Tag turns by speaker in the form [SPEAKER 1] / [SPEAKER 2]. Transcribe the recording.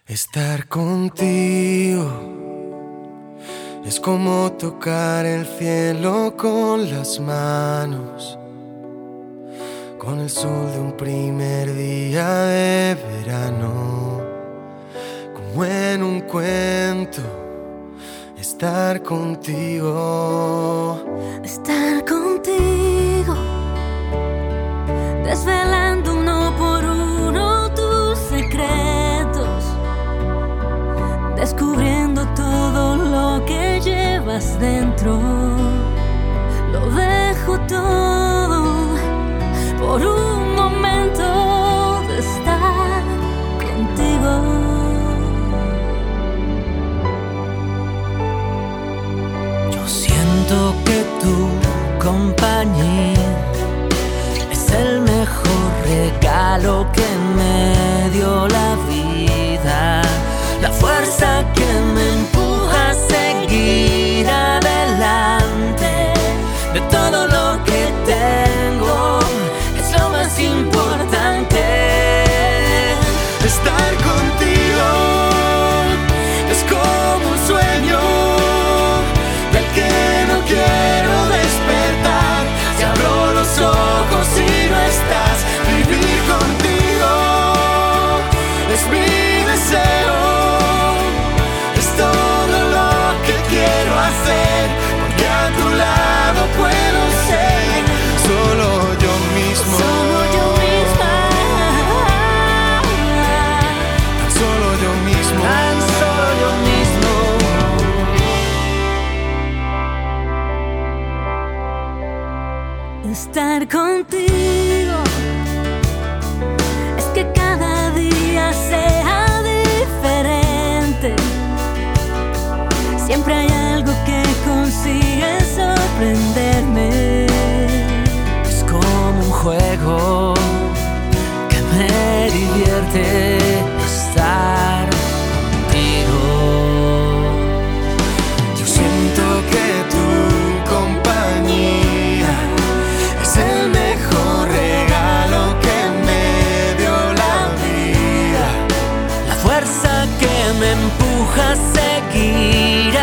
[SPEAKER 1] Estar contigo es como tocar el cielo con las manos, con el sol de un primer día de verano, como en un cuento. Estar contigo,
[SPEAKER 2] estar contigo, desvelando uno por uno tus secretos, descubriendo todo lo que llevas dentro. Lo dejo todo por un momento de estar contigo.
[SPEAKER 3] Yo siento que tu compañía es el mejor regalo que me dio la vida, la fuerza que me empuja a seguir adelante. De todo lo que tengo es lo más importante.
[SPEAKER 1] Estar contigo es como un sueño del que no quiero despertar. Si abro los ojos y no estás, vivir contigo es mi deseo. Es todo lo que quiero hacer, porque a tu lado puedo ser solo yo mismo.
[SPEAKER 2] Solo yo misma.
[SPEAKER 1] Tan solo yo mismo.
[SPEAKER 3] Tan solo yo mismo.
[SPEAKER 2] Estar contigo es que cada día sea diferente. Siempre hay algo que consigue sorprenderme.
[SPEAKER 3] Es como un juego que me divierte estar contigo.
[SPEAKER 1] Yo siento que tu compañía es el mejor regalo que me dio la vida.
[SPEAKER 3] La fuerza que me empuja a seguir